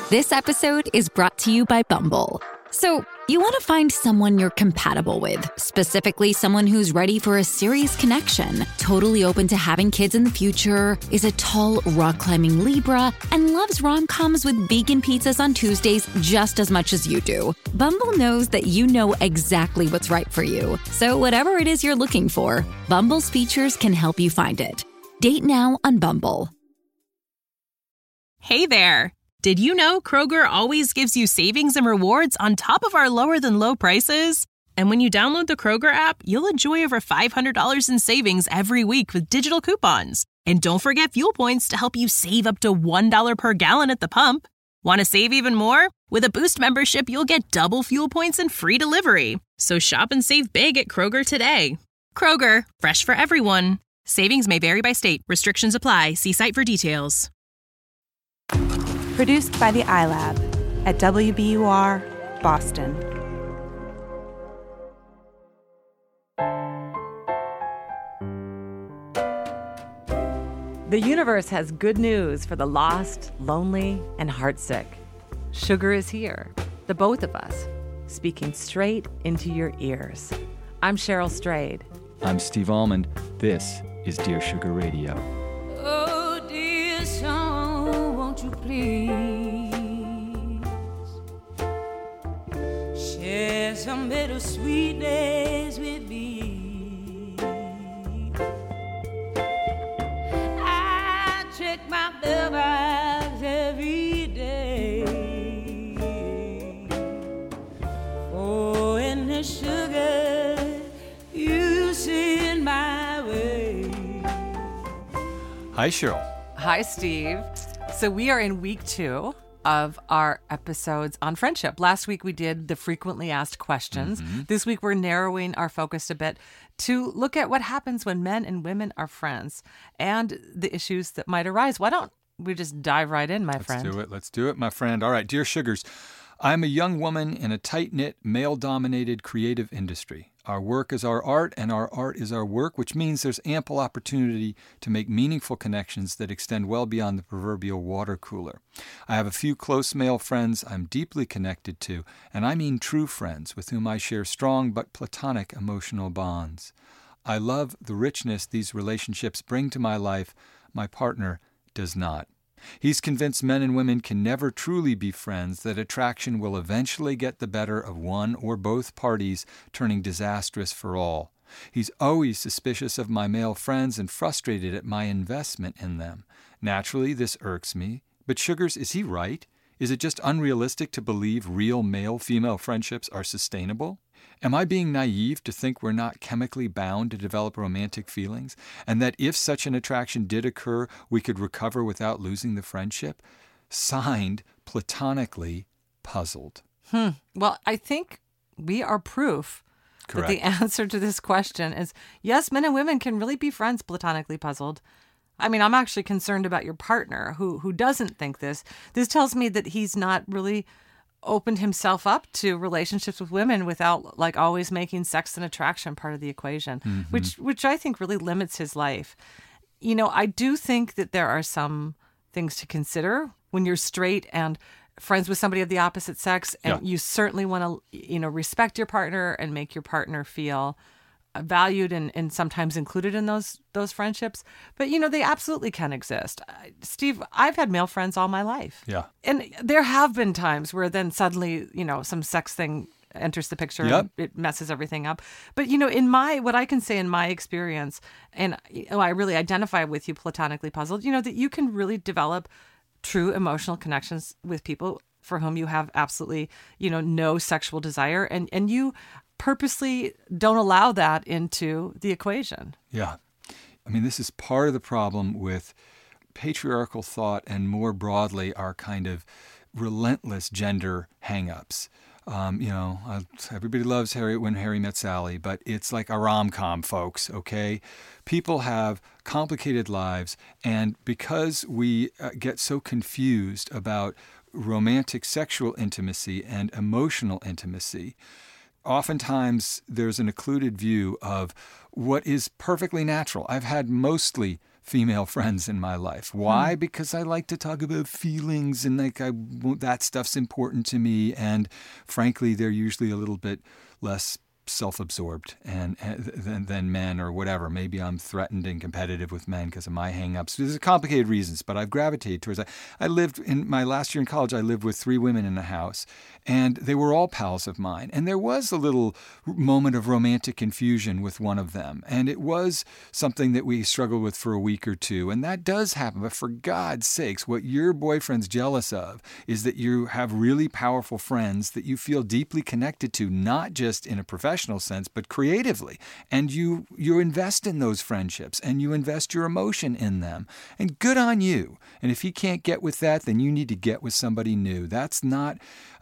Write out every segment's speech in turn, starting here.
This episode is brought to you by Bumble. So, you want to find someone you're compatible with, specifically someone who's ready for a serious connection, totally open to having kids in the future, is a tall, rock-climbing Libra, and loves rom-coms with vegan pizzas on Tuesdays just as much as you do. Bumble knows that you know exactly what's right for you. So whatever it is you're looking for, Bumble's features can help you find it. Date now on Bumble. Hey there. Did you know Kroger always gives you savings and rewards on top of our lower-than-low prices? And when you download the Kroger app, you'll enjoy over $500 in savings every week with digital coupons. And don't forget fuel points to help you save up to $1 per gallon at the pump. Want to save even more? With a Boost membership, you'll get double fuel points and free delivery. So shop and save big at Kroger today. Kroger, fresh for everyone. Savings may vary by state. Restrictions apply. See site for details. Produced by the iLab at WBUR, Boston. The universe has good news for the lost, lonely, and heartsick. Sugar is here, the both of us, speaking straight into your ears. I'm Cheryl Strayed. I'm Steve Almond. This is Dear Sugar Radio. Oh, dear song, won't you please share some bittersweet days with me? I check my mailbox every day for any sugar you send my way. Hi, Cheryl. Hi, Steve. So we are in week 2 of our episodes on friendship. Last week we did the frequently asked questions. This week we're narrowing our focus a bit to look at what happens when men and women are friends and the issues that might arise. Why don't we just dive right in, my friend? Let's do it, my friend. All right, Dear Sugars, I'm a young woman in a tight-knit, male-dominated creative industry. Our work is our art, and our art is our work, which means there's ample opportunity to make meaningful connections that extend well beyond the proverbial water cooler. I have a few close male friends I'm deeply connected to, and I mean true friends with whom I share strong but platonic emotional bonds. I love the richness these relationships bring to my life. My partner does not. He's convinced men and women can never truly be friends, that attraction will eventually get the better of one or both parties, turning disastrous for all. He's always suspicious of my male friends and frustrated at my investment in them. Naturally, this irks me. But Sugars, is he right? Is it just unrealistic to believe real male-female friendships are sustainable? Am I being naive to think we're not chemically bound to develop romantic feelings, and that if such an attraction did occur, we could recover without losing the friendship? Signed, platonically, Puzzled. Well, I think we are proof Correct. that the answer to this question is yes, men and women can really be friends platonically puzzled. I mean, I'm actually concerned about your partner who doesn't think this. This tells me that he's not really opened himself up to relationships with women without like always making sex and attraction part of the equation, which I think really limits his life. You know, I do think that there are some things to consider when you're straight and friends with somebody of the opposite sex, and you certainly want to, you know, respect your partner and make your partner feel valued and sometimes included in those friendships. But, you know, they absolutely can exist. Steve, I've had male friends all my life. Yeah. And there have been times where then suddenly, you know, some sex thing enters the picture and it messes everything up. But, you know, what I can say in my experience, and you know, I really identify with you platonically puzzled, you know, that you can really develop true emotional connections with people for whom you have absolutely, you know, no sexual desire. And you purposely don't allow that into the equation. Yeah. I mean, this is part of the problem with patriarchal thought and more broadly our kind of relentless gender hang-ups. You know, everybody loves When Harry Met Sally, but it's like a rom-com, folks, okay? People have complicated lives, and because we get so confused about romantic sexual intimacy and emotional intimacy, oftentimes there's an occluded view of what is perfectly natural. I've had mostly female friends in my life. Why? Because I like to talk about feelings and that stuff's important to me. And frankly, they're usually a little bit less self-absorbed than men or whatever. Maybe I'm threatened and competitive with men because of my hang-ups. There's complicated reasons, but I've gravitated towards that. I lived in my last year in college, I lived with 3 women in a house, and they were all pals of mine. And there was a little moment of romantic confusion with one of them. And it was something that we struggled with for a week or two. And that does happen. But for God's sakes, what your boyfriend's jealous of is that you have really powerful friends that you feel deeply connected to, not just in a professional sense, but creatively. And you invest in those friendships and you invest your emotion in them. And good on you. And if he can't get with that, then you need to get with somebody new. That's not,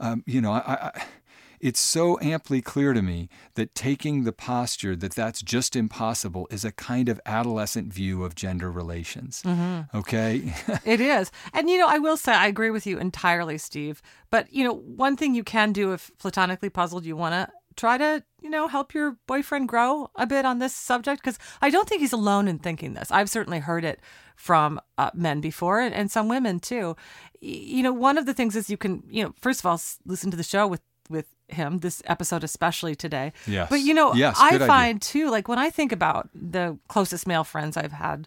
it's so amply clear to me that taking the posture that that's just impossible is a kind of adolescent view of gender relations. Mm-hmm. Okay? It is. And, I will say I agree with you entirely, Steve. But, one thing you can do if platonically puzzled, you want to try to, help your boyfriend grow a bit on this subject, because I don't think he's alone in thinking this. I've certainly heard it from men before and some women too. One of the things is you can, first of all, listen to the show with him, this episode especially today. Yes. But, yes, I find too, like when I think about the closest male friends I've had,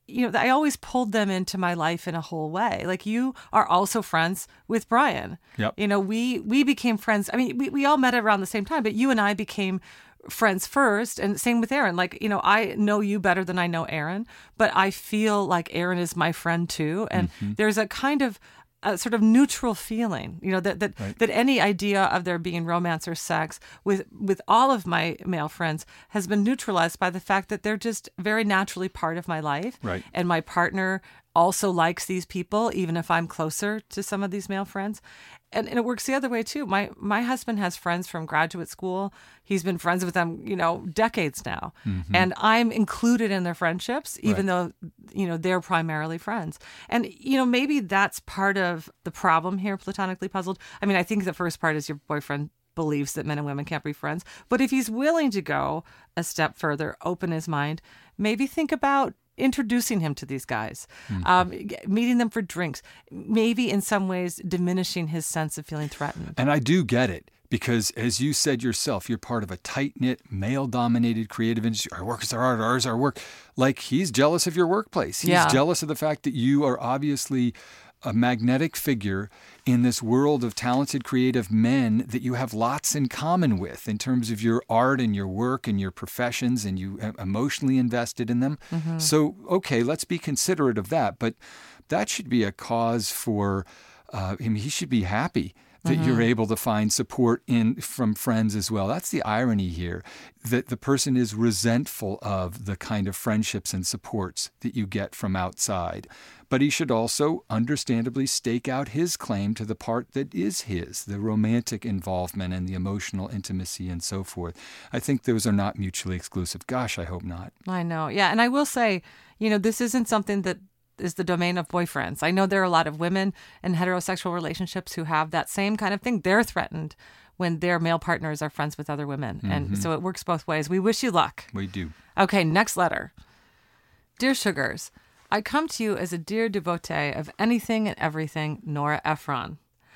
I always pulled them into my life in a whole way. Like you are also friends with Brian. Yep. We became friends. I mean, we all met around the same time, but you and I became friends first, and same with Aaron. Like, I know you better than I know Aaron, but I feel like Aaron is my friend too. And there's a kind of a sort of neutral feeling, that any idea of there being romance or sex with all of my male friends has been neutralized by the fact that they're just very naturally part of my life. Right. And my partner also likes these people, even if I'm closer to some of these male friends. And it works the other way too. My husband has friends from graduate school. He's been friends with them, decades now. Mm-hmm. And I'm included in their friendships, even though, they're primarily friends. And, maybe that's part of the problem here, platonically puzzled. I mean, I think the first part is your boyfriend believes that men and women can't be friends. But if he's willing to go a step further, open his mind, maybe think about introducing him to these guys, meeting them for drinks, maybe in some ways diminishing his sense of feeling threatened. And I do get it, because as you said yourself, you're part of a tight-knit, male-dominated creative industry. Our work is our art, ours our work. Like, he's jealous of your workplace. He's jealous of the fact that you are obviously a magnetic figure in this world of talented, creative men that you have lots in common with in terms of your art and your work and your professions, and you emotionally invested in them. Mm-hmm. So, okay, let's be considerate of that. But that should be a cause for him. He should be happy that you're able to find support from friends as well. That's the irony here, that the person is resentful of the kind of friendships and supports that you get from outside. But he should also understandably stake out his claim to the part that is his, the romantic involvement and the emotional intimacy and so forth. I think those are not mutually exclusive. Gosh, I hope not. I know. Yeah. And I will say, this isn't something that is the domain of boyfriends. I know there are a lot of women in heterosexual relationships who have that same kind of thing. They're threatened when their male partners are friends with other women. Mm-hmm. And so it works both ways. We wish you luck. We do. Okay, next letter. Dear Sugars, I come to you as a dear devotee of anything and everything Nora Ephron.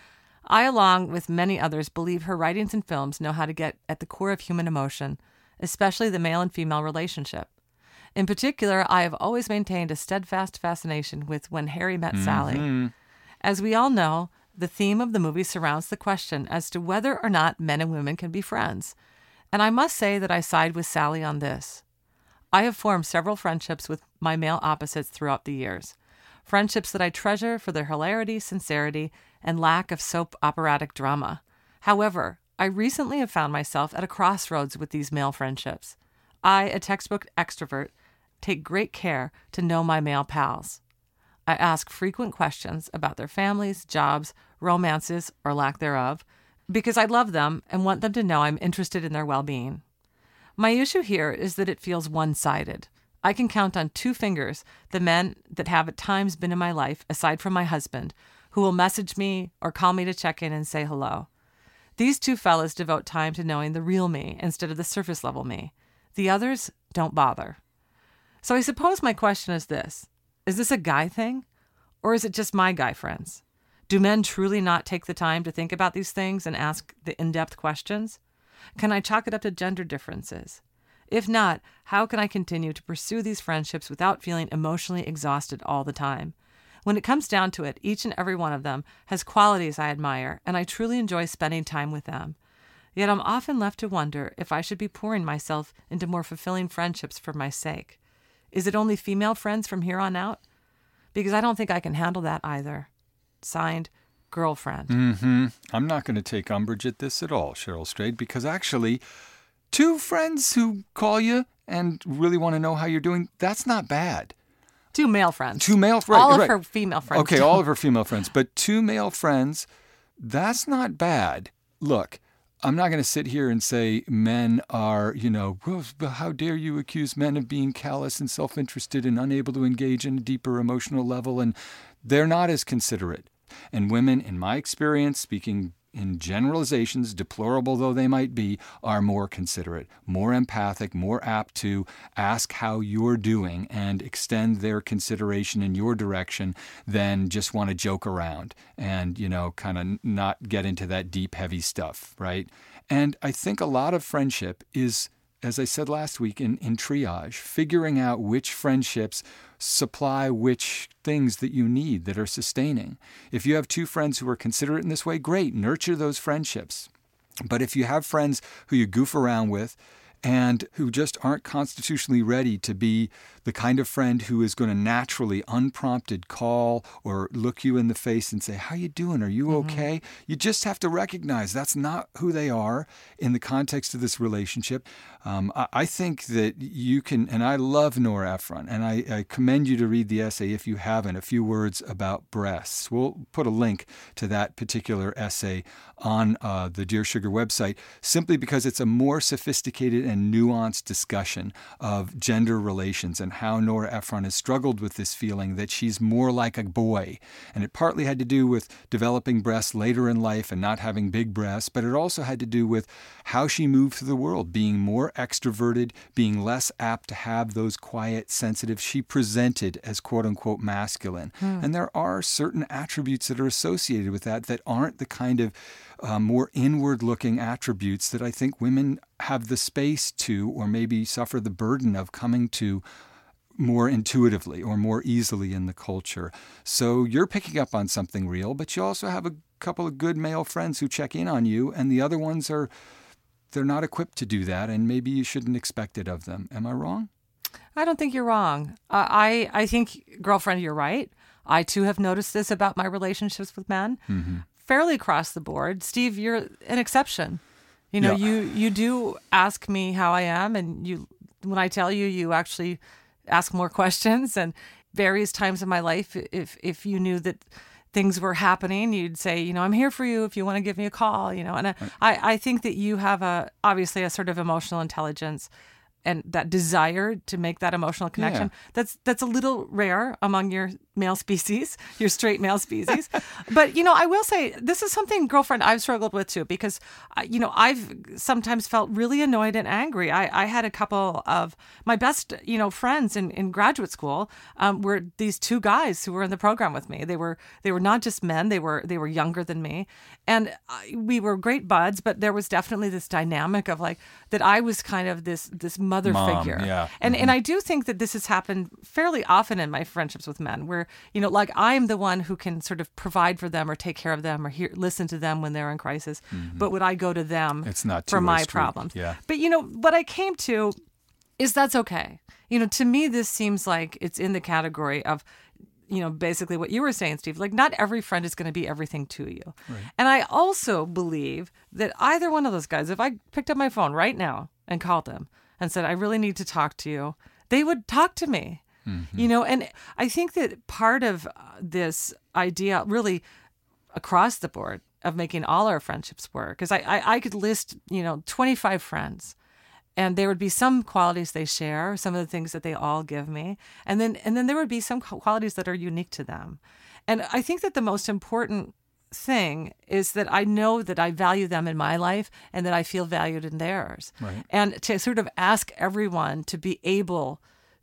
I, along with many others, believe her writings and films know how to get at the core of human emotion, especially the male and female relationship. In particular, I have always maintained a steadfast fascination with When Harry Met Sally. As we all know, the theme of the movie surrounds the question as to whether or not men and women can be friends. And I must say that I side with Sally on this. I have formed several friendships with my male opposites throughout the years. Friendships that I treasure for their hilarity, sincerity, and lack of soap operatic drama. However, I recently have found myself at a crossroads with these male friendships. I, a textbook extrovert, take great care to know my male pals. I ask frequent questions about their families, jobs, romances, or lack thereof, because I love them and want them to know I'm interested in their well-being. My issue here is that it feels one-sided. I can count on 2 fingers the men that have at times been in my life, aside from my husband, who will message me or call me to check in and say hello. These 2 fellas devote time to knowing the real me instead of the surface-level me. The others don't bother. So I suppose my question is this. Is this a guy thing? Or is it just my guy friends? Do men truly not take the time to think about these things and ask the in-depth questions? Can I chalk it up to gender differences? If not, how can I continue to pursue these friendships without feeling emotionally exhausted all the time? When it comes down to it, each and every one of them has qualities I admire, and I truly enjoy spending time with them. Yet I'm often left to wonder if I should be pouring myself into more fulfilling friendships for my sake. Is it only female friends from here on out? Because I don't think I can handle that either. Signed, Girlfriend. I'm not going to take umbrage at this at all, Cheryl Strayed, because actually, 2 friends who call you and really want to know how you're doing, that's not bad. 2 male friends. 2 male friends. All of her female friends. Okay, all of her female friends. But 2 male friends, that's not bad. Look, I'm not going to sit here and say men are, well, how dare you accuse men of being callous and self-interested and unable to engage in a deeper emotional level, and they're not as considerate. And women, in my experience, speaking in generalizations, deplorable though they might be, are more considerate, more empathic, more apt to ask how you're doing and extend their consideration in your direction than just want to joke around and, kind of not get into that deep, heavy stuff, right? And I think a lot of friendship is, as I said last week, in triage, figuring out which friendships supply which things that you need that are sustaining. If you have 2 friends who are considerate in this way, great, nurture those friendships. But if you have friends who you goof around with and who just aren't constitutionally ready to be the kind of friend who is going to naturally, unprompted, call or look you in the face and say, how you doing? Are you okay? You just have to recognize that's not who they are in the context of this relationship. I think that you can, and I love Nora Ephron, and I commend you to read the essay if you haven't, A Few Words About Breasts. We'll put a link to that particular essay on the Dear Sugar website, simply because it's a more sophisticated and nuanced discussion of gender relations and how Nora Ephron has struggled with this feeling that she's more like a boy. And it partly had to do with developing breasts later in life and not having big breasts, but it also had to do with how she moved through the world, being more extroverted, being less apt to have those quiet, sensitive, she presented as quote-unquote masculine. And there are certain attributes that are associated with that aren't the kind of more inward-looking attributes that I think women have the space to, or maybe suffer the burden of coming to more intuitively or more easily in the culture. So you're picking up on something real, but you also have a couple of good male friends who check in on you, and the other ones they're not equipped to do that, and maybe you shouldn't expect it of them. Am I wrong? I don't think you're wrong. I think, girlfriend, you're right. I too have noticed this about my relationships with men. Fairly across the board. Steve, you're an exception. You do ask me how I am, and when I tell you, you actually ask more questions. And various times in my life, if you knew that things were happening, you'd say, I'm here for you if you want to give me a call, And I think that you have obviously a sort of emotional intelligence and that desire to make that emotional connection. That's a little rare among your male species, your straight male species. But, I will say this is something, girlfriend, I've struggled with too, because, I've sometimes felt really annoyed and angry. I had a couple of my best, friends in graduate school were these 2 guys who were in the program with me. They were not just men, they were younger than me. And we were great buds, but there was definitely this dynamic of that I was kind of this mother figure. Yeah. And I do think that this has happened fairly often in my friendships with men where, I'm the one who can sort of provide for them or take care of them or listen to them when they're in crisis. But would I go to them it's not for my street. problems? Yeah. But, what I came to is that's okay. To me, this seems like it's in the category of, basically what you were saying, Steve, not every friend is going to be everything to you. Right. And I also believe that either one of those guys, if I picked up my phone right now and called them and said, I really need to talk to you, they would talk to me. And I think that part of this idea really across the board of making all our friendships work is I could list, 25 friends. And there would be some qualities they share, some of the things that they all give me. And then there would be some qualities that are unique to them. And I think that the most important thing is that I know that I value them in my life and that I feel valued in theirs. Right. And to sort of ask everyone to be able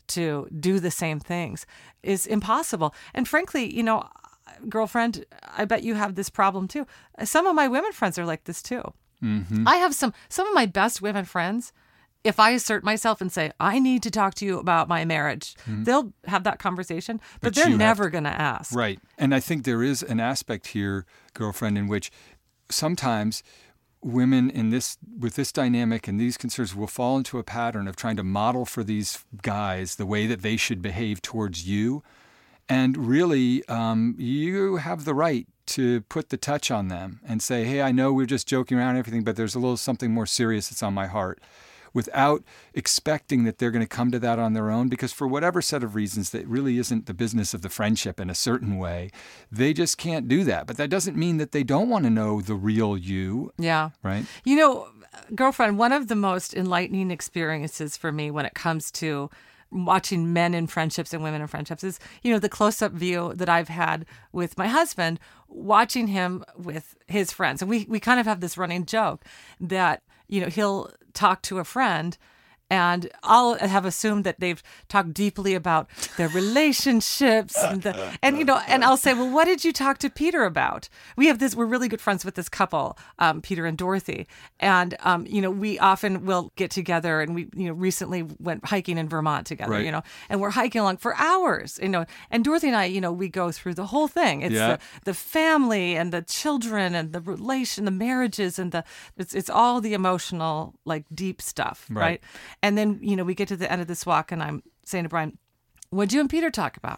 to do the same things is impossible. And frankly, girlfriend, I bet you have this problem too. Some of my women friends are like this too. Mm-hmm. I have some of my best women friends. If I assert myself and say, I need to talk to you about my marriage, they'll have that conversation, but they're never going to ask. Right. And I think there is an aspect here, girlfriend, in which sometimes women with this dynamic and these concerns will fall into a pattern of trying to model for these guys the way that they should behave towards you. And really, you have the right to put the touch on them and say, hey, I know we're just joking around and everything, but there's a little something more serious that's on my heart, without expecting that they're going to come to that on their own, because for whatever set of reasons that really isn't the business of the friendship in a certain way, they just can't do that. But that doesn't mean that they don't want to know the real you. Yeah. Right? Girlfriend, one of the most enlightening experiences for me when it comes to watching men in friendships and women in friendships is, the close-up view that I've had with my husband, watching him with his friends. And we kind of have this running joke that, he'll talk to a friend and I'll have assumed that they've talked deeply about their relationships and I'll say, well, what did you talk to Peter about? We're really good friends with this couple, Peter and Dorothy. And, we often will get together and we, recently went hiking in Vermont together, right. And we're hiking along for hours, and Dorothy and I, we go through the whole thing. It's the family and the children and the relation, the marriages and it's all the emotional, like deep stuff. Right. And then, we get to the end of this walk and I'm saying to Brian, what'd you and Peter talk about?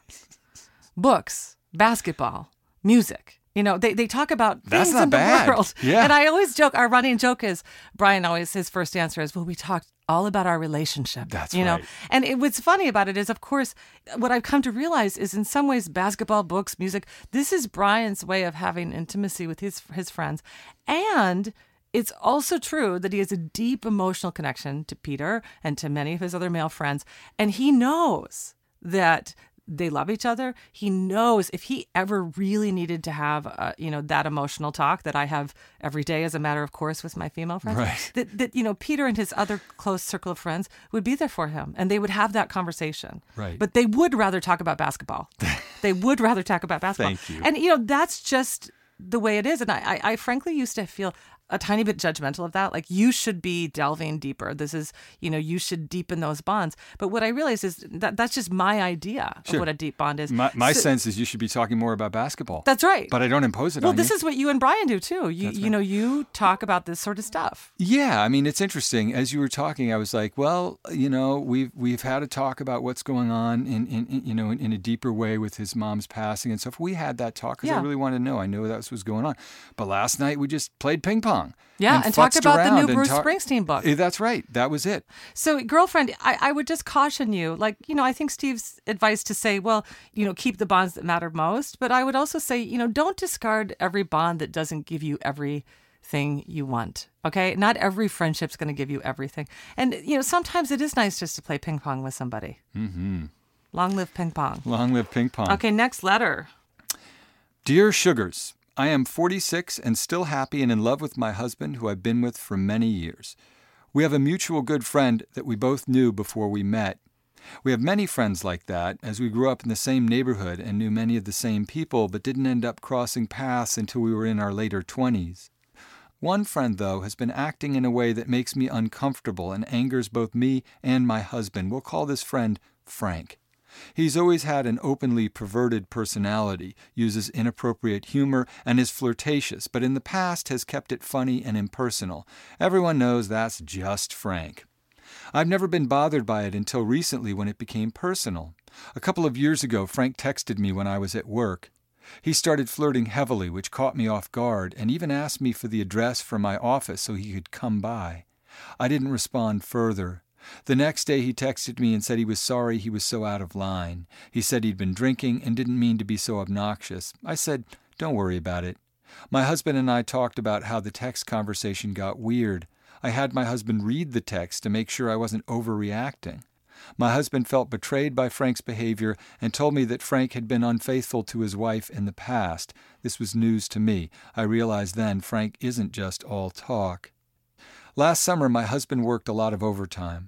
Books, basketball, music. They talk about That's things not in bad. the world. Yeah. And I always joke, our running joke is, Brian always, his first answer is, well, we talked all about our relationship. That's right. And what's funny about it is, of course, what I've come to realize is in some ways, basketball, books, music, this is Brian's way of having intimacy with his friends. And it's also true that he has a deep emotional connection to Peter and to many of his other male friends. And he knows that they love each other. He knows if he ever really needed to have, that emotional talk that I have every day as a matter of course with my female friends, right. that Peter and his other close circle of friends would be there for him and they would have that conversation. Right. But they would rather talk about basketball. They would rather talk about basketball. Thank you. And, that's just the way it is. And I frankly used to feel a tiny bit judgmental of that. Like, you should be delving deeper. This is, you should deepen those bonds. But what I realize is that's just my idea of what a deep bond is. My sense is you should be talking more about basketball. That's right. But I don't impose it on you. Well, this is what you and Brian do too. You talk about this sort of stuff. Yeah, I mean, it's interesting. As you were talking, I was like, well, we've had a talk about what's going on in a deeper way with his mom's passing and stuff. We had that talk because I really wanted to know. I knew that was going on. But last night we just played ping pong. Yeah, and talked about the new Bruce Springsteen book. That's right. That was it. So, girlfriend, I would just caution you. Like, I think Steve's advice to say, well, keep the bonds that matter most. But I would also say, don't discard every bond that doesn't give you everything you want. Okay? Not every friendship's going to give you everything. And, sometimes it is nice just to play ping pong with somebody. Mm-hmm. Long live ping pong. Long live ping pong. Okay, next letter. Dear Sugars, I am 46 and still happy and in love with my husband, who I've been with for many years. We have a mutual good friend that we both knew before we met. We have many friends like that, as we grew up in the same neighborhood and knew many of the same people, but didn't end up crossing paths until we were in our later 20s. One friend, though, has been acting in a way that makes me uncomfortable and angers both me and my husband. We'll call this friend Frank. He's always had an openly perverted personality, uses inappropriate humor, and is flirtatious, but in the past has kept it funny and impersonal. Everyone knows that's just Frank. I've never been bothered by it until recently when it became personal. A couple of years ago, Frank texted me when I was at work. He started flirting heavily, which caught me off guard, and even asked me for the address for my office so he could come by. I didn't respond further. The next day he texted me and said he was sorry he was so out of line. He said he'd been drinking and didn't mean to be so obnoxious. I said, don't worry about it. My husband and I talked about how the text conversation got weird. I had my husband read the text to make sure I wasn't overreacting. My husband felt betrayed by Frank's behavior and told me that Frank had been unfaithful to his wife in the past. This was news to me. I realized then Frank isn't just all talk. Last summer, my husband worked a lot of overtime.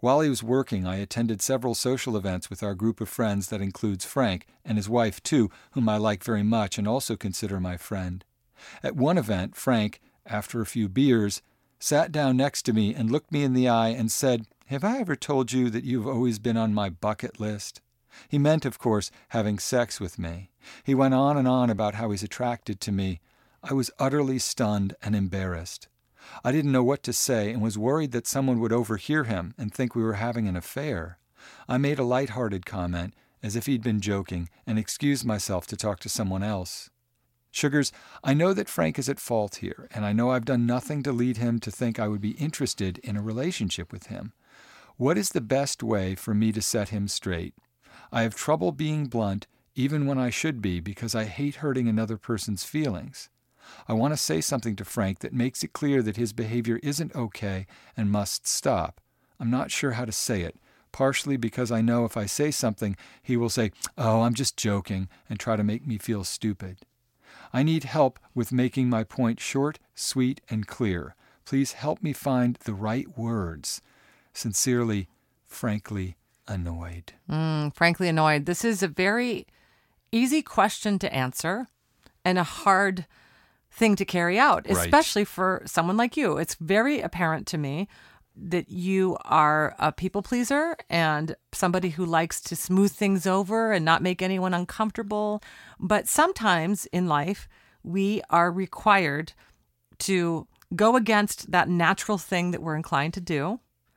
While he was working, I attended several social events with our group of friends that includes Frank and his wife, too, whom I like very much and also consider my friend. At one event, Frank, after a few beers, sat down next to me and looked me in the eye and said, "Have I ever told you that you've always been on my bucket list?" He meant, of course, having sex with me. He went on and on about how he's attracted to me. I was utterly stunned and embarrassed. I didn't know what to say and was worried that someone would overhear him and think we were having an affair. I made a light-hearted comment, as if he'd been joking, and excused myself to talk to someone else. Sugars, I know that Frank is at fault here, and I know I've done nothing to lead him to think I would be interested in a relationship with him. What is the best way for me to set him straight? I have trouble being blunt, even when I should be, because I hate hurting another person's feelings. I want to say something to Frank that makes it clear that his behavior isn't okay and must stop. I'm not sure how to say it, partially because I know if I say something, he will say, "Oh, I'm just joking," and try to make me feel stupid. I need help with making my point short, sweet, and clear. Please help me find the right words. Sincerely, frankly annoyed. Frankly annoyed. This is a very easy question to answer and a hard thing to carry out, especially for someone like you. It's very apparent to me that you are a people pleaser and somebody who likes to smooth things over and not make anyone uncomfortable. But sometimes in life, we are required to go against that natural thing that we're inclined to do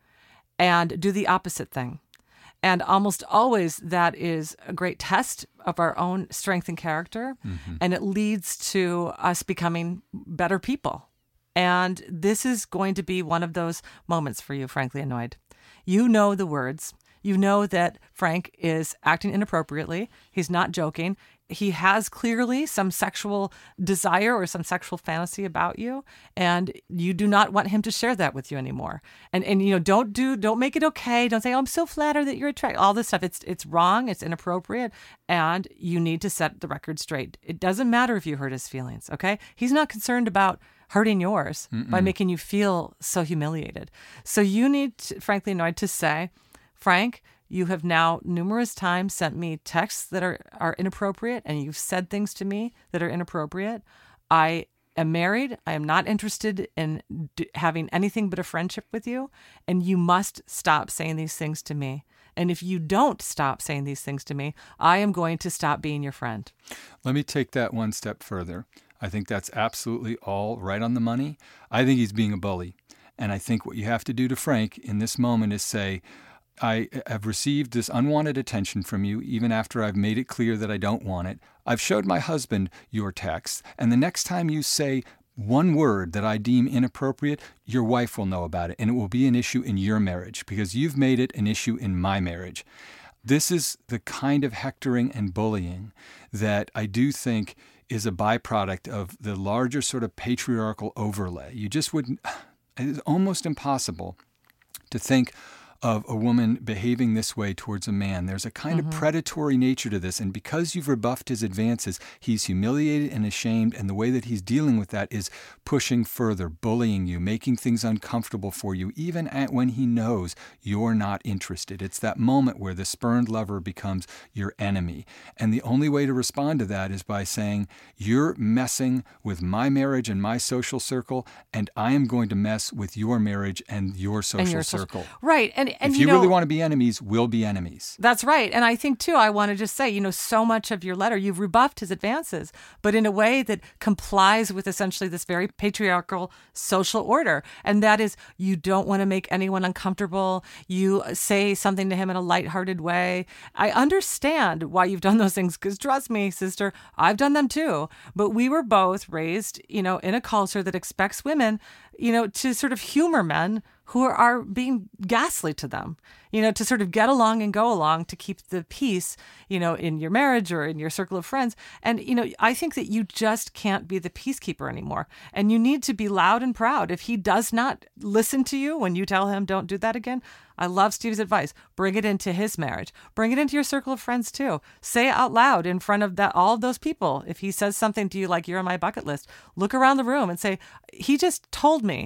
and do the opposite thing. And almost always that is a great test of our own strength and character. And it leads to us becoming better people. And this is going to be one of those moments for you, frankly annoyed. You know the words. You know that Frank is acting inappropriately. He's not joking. He has clearly some sexual desire or some sexual fantasy about you, and you do not want him to share that with you anymore. And you know, don't make it okay. Don't say, "Oh, I'm so flattered that you're attracted." All this stuff, it's wrong, it's inappropriate, and you need to set the record straight. It doesn't matter if you hurt his feelings, okay? He's not concerned about hurting yours by making you feel so humiliated. So you need, frankly annoyed, to say, "Frank, you have now numerous times sent me texts that are inappropriate, and you've said things to me that are inappropriate. I am married. I am not interested in having anything but a friendship with you, and you must stop saying these things to me. And if you don't stop saying these things to me, I am going to stop being your friend." Let me take that one step further. I think that's absolutely all right on the money. I think he's being a bully. And I think what you have to do to Frank in this moment is say, "I have received this unwanted attention from you, even after I've made it clear that I don't want it. I've showed my husband your text, and the next time you say one word that I deem inappropriate, your wife will know about it, and it will be an issue in your marriage, because you've made it an issue in my marriage." This is the kind of hectoring and bullying that I do think is a byproduct of the larger sort of patriarchal overlay. You just wouldn't, it's almost impossible to think of a woman behaving this way towards a man. There's a kind of predatory nature to this, and because you've rebuffed his advances, he's humiliated and ashamed, and the way that he's dealing with that is pushing further, bullying you, making things uncomfortable for you, even when he knows you're not interested. It's that moment where the spurned lover becomes your enemy, and the only way to respond to that is by saying, "You're messing with my marriage and my social circle, and I am going to mess with your marriage and your social circle." Right. And if you really want to be enemies, we'll be enemies. That's right. And I think, too, I want to just say, you know, so much of your letter, you've rebuffed his advances, but in a way that complies with essentially this very patriarchal social order. And that is, you don't want to make anyone uncomfortable. You say something to him in a lighthearted way. I understand why you've done those things, because trust me, sister, I've done them too. But we were both raised, you know, in a culture that expects women, you know, to sort of humor men who are being ghastly to them, you know, to sort of get along and go along to keep the peace, you know, in your marriage or in your circle of friends. And, you know, I think that you just can't be the peacekeeper anymore. And you need to be loud and proud. If he does not listen to you when you tell him don't do that again, I love Steve's advice. Bring it into his marriage. Bring it into your circle of friends too. Say it out loud in front of all of those people. If he says something to you like, "You're on my bucket list," look around the room and say, "He just told me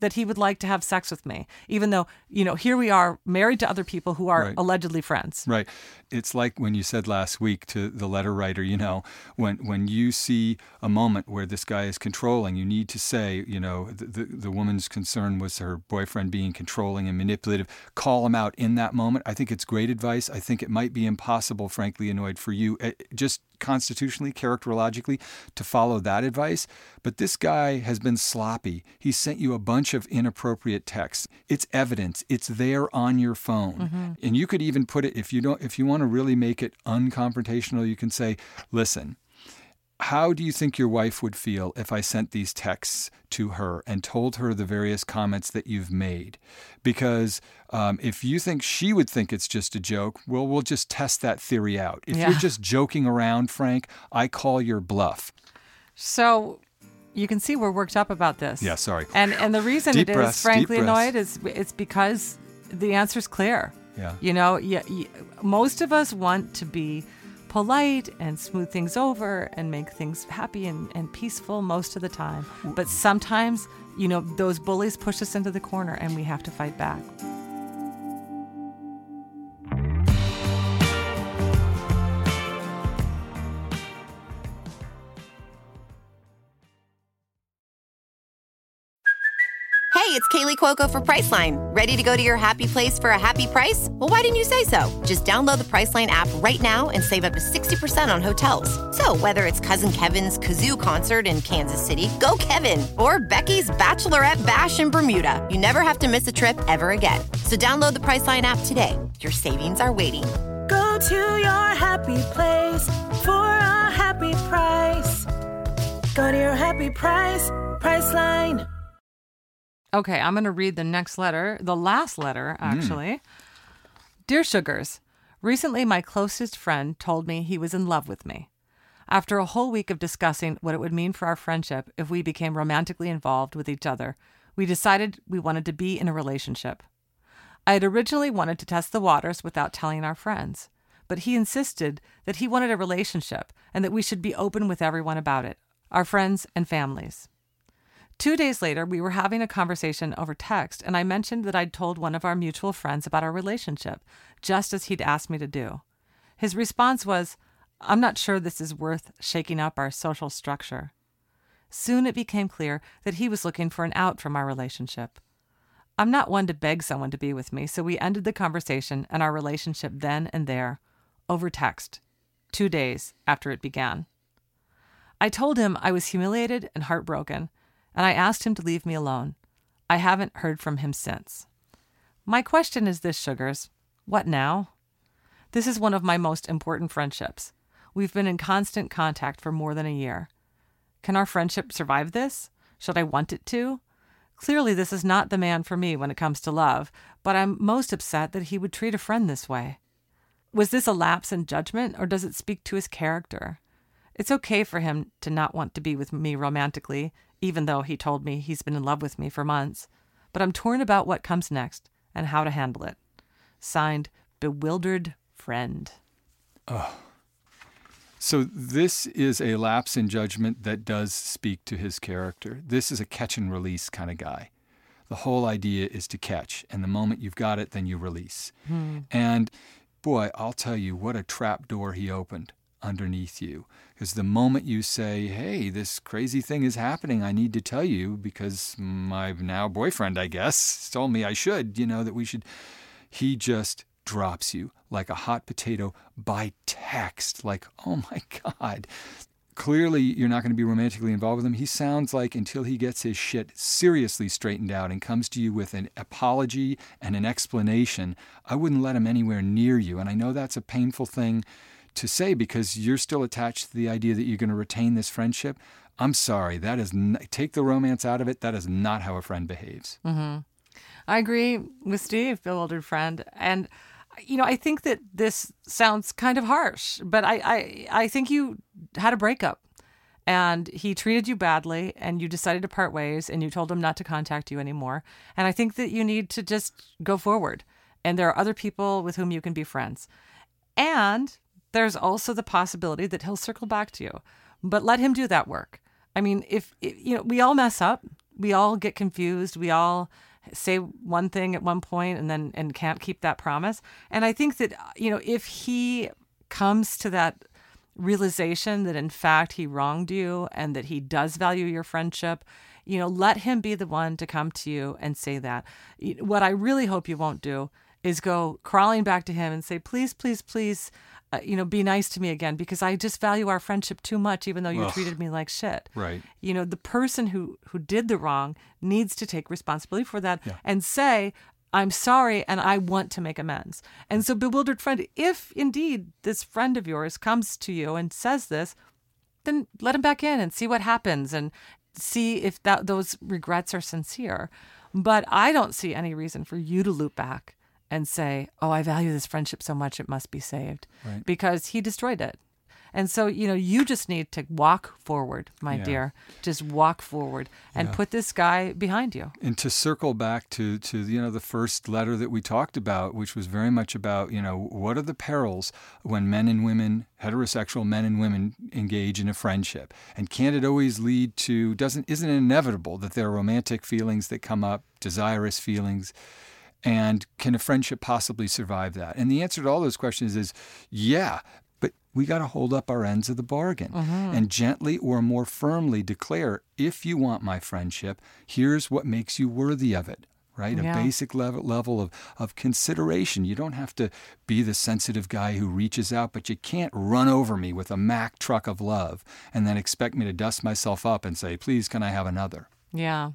that he would like to have sex with me, even though, here we are married to other people who are allegedly friends. Right. It's like when you said last week to the letter writer, when you see a moment where this guy is controlling, you need to say, the woman's concern was her boyfriend being controlling and manipulative. Call him out in that moment. I think it's great advice. I think it might be impossible, frankly, Annoyed, for you, just constitutionally, characterologically, to follow that advice. But this guy has been sloppy. He sent you a bunch of inappropriate texts. It's evidence. It's there on your phone. And you could even put it, if you want to really make it unconfrontational, you can say, listen, how do you think your wife would feel if I sent these texts to her and told her the various comments that you've made? Because if you think she would think it's just a joke, well, we'll just test that theory out. If you're just joking around, Frank, I call your bluff. So you can see we're worked up about this. Yeah, sorry. And the reason Deep it breaths, is frankly deep breaths. annoyed is it's because the answer's clear. Yeah. Most of us want to be polite and smooth things over and make things happy and peaceful most of the time. But sometimes, those bullies push us into the corner and we have to fight back. Hey, it's Kaylee Cuoco for Priceline. Ready to go to your happy place for a happy price? Well, why didn't you say so? Just download the Priceline app right now and save up to 60% on hotels. So whether it's Cousin Kevin's Kazoo Concert in Kansas City, go Kevin, or Becky's Bachelorette Bash in Bermuda, you never have to miss a trip ever again. So download the Priceline app today. Your savings are waiting. Go to your happy place for a happy price. Go to your happy price, Priceline. Okay, I'm going to read the next letter, the last letter, actually. Dear Sugars, recently my closest friend told me he was in love with me. After a whole week of discussing what it would mean for our friendship if we became romantically involved with each other, we decided we wanted to be in a relationship. I had originally wanted to test the waters without telling our friends, but he insisted that he wanted a relationship and that we should be open with everyone about it, our friends and families. 2 days later, we were having a conversation over text, and I mentioned that I'd told one of our mutual friends about our relationship, just as he'd asked me to do. His response was, I'm not sure this is worth shaking up our social structure. Soon it became clear that he was looking for an out from our relationship. I'm not one to beg someone to be with me, so we ended the conversation and our relationship then and there, over text, 2 days after it began. I told him I was humiliated and heartbroken, and I asked him to leave me alone. I haven't heard from him since. My question is this, Sugars. What now? This is one of my most important friendships. We've been in constant contact for more than a year. Can our friendship survive this? Should I want it to? Clearly, this is not the man for me when it comes to love, but I'm most upset that he would treat a friend this way. Was this a lapse in judgment, or does it speak to his character? It's okay for him to not want to be with me romantically, even though he told me he's been in love with me for months. But I'm torn about what comes next and how to handle it. Signed, Bewildered Friend. Oh. So this is a lapse in judgment that does speak to his character. This is a catch and release kind of guy. The whole idea is to catch, and the moment you've got it, then you release. And boy, I'll tell you what a trap door he opened underneath you. Because the moment you say, hey, this crazy thing is happening, I need to tell you because my now boyfriend, I guess, told me I should, that we should, he just drops you like a hot potato by text. Like, oh my God. Clearly, you're not going to be romantically involved with him. He sounds like until he gets his shit seriously straightened out and comes to you with an apology and an explanation, I wouldn't let him anywhere near you. And I know that's a painful thing to say because you're still attached to the idea that you're going to retain this friendship. I'm sorry. That is take the romance out of it. That is not how a friend behaves. I agree with Steve, Bewildered Friend. And, I think that this sounds kind of harsh, but I think you had a breakup and he treated you badly and you decided to part ways and you told him not to contact you anymore. And I think that you need to just go forward. And there are other people with whom you can be friends. And there's also the possibility that he'll circle back to you, but let him do that work. I mean, if we all mess up, we all get confused. We all say one thing at one point and can't keep that promise. And I think that, if he comes to that realization that in fact he wronged you and that he does value your friendship, let him be the one to come to you and say that. What I really hope you won't do is go crawling back to him and say, please, please, please, be nice to me again, because I just value our friendship too much, even though you treated me like shit. Right. The person who did the wrong needs to take responsibility for that and say, I'm sorry, and I want to make amends. And so, bewildered friend, if indeed this friend of yours comes to you and says this, then let him back in and see what happens and see if those regrets are sincere. But I don't see any reason for you to loop back and say, oh, I value this friendship so much it must be saved, because he destroyed it. And so, you just need to walk forward, my dear. Just walk forward and put this guy behind you. And to circle back to the first letter that we talked about, which was very much about, what are the perils when men and women, heterosexual men and women, engage in a friendship? And can't it always lead to, isn't it inevitable that there are romantic feelings that come up, desirous feelings? And can a friendship possibly survive that? And the answer to all those questions is yeah. But we got to hold up our ends of the bargain and gently or more firmly declare, if you want my friendship, here's what makes you worthy of it, right? Yeah. A basic level of consideration. You don't have to be the sensitive guy who reaches out, but you can't run over me with a Mack truck of love and then expect me to dust myself up and say, please, can I have another? Yeah.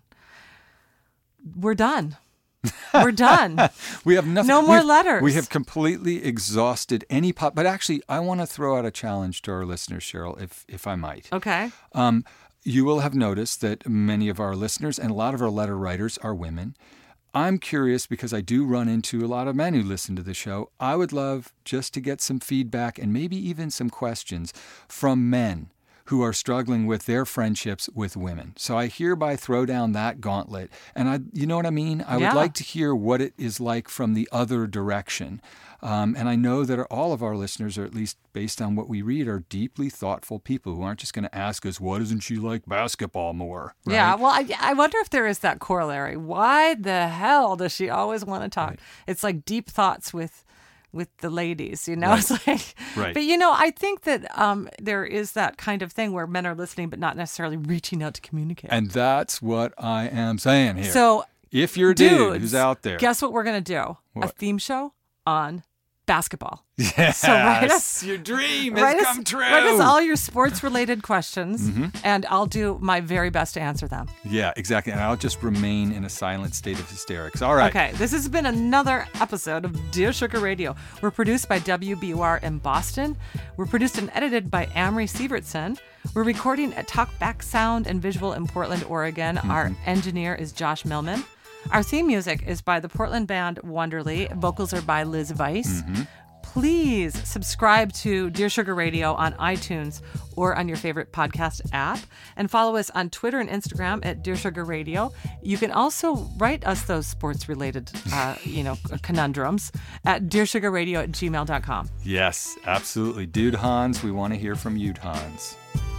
We're done. We're done. We have nothing. No more letters. We have completely exhausted any but actually, I want to throw out a challenge to our listeners, Cheryl, if I might. Okay. You will have noticed that many of our listeners and a lot of our letter writers are women. I'm curious because I do run into a lot of men who listen to the show. I would love just to get some feedback and maybe even some questions from men who are struggling with their friendships with women. So I hereby throw down that gauntlet. And you know what I mean? I would like to hear what it is like from the other direction. And I know that all of our listeners, or at least based on what we read, are deeply thoughtful people who aren't just going to ask us, why doesn't she like basketball more? Right? Yeah, well, I wonder if there is that corollary. Why the hell does she always want to talk? Right. It's like deep thoughts with the ladies, Right. It's like, right. But I think that there is that kind of thing where men are listening, but not necessarily reaching out to communicate. And that's what I am saying here. So if you're a dude who's out there, guess what we're going to do? What? A theme show on basketball. Yes, so write us, your dream has come true. Write us all your sports-related questions, and I'll do my very best to answer them. Yeah, exactly. And I'll just remain in a silent state of hysterics. All right. Okay, this has been another episode of Dear Sugar Radio. We're produced by WBUR in Boston. We're produced and edited by Amory Sievertson. We're recording at Talkback Sound and Visual in Portland, Oregon. Our engineer is Josh Millman. Our theme music is by the Portland band Wonderly. Vocals are by Liz Weiss. Please subscribe to Dear Sugar Radio on iTunes or on your favorite podcast app, and follow us on Twitter and Instagram at Dear Sugar Radio. You can also write us those sports-related, conundrums at dearsugarradio@gmail.com. Yes, absolutely. Dude Hans, we want to hear from you, Hans.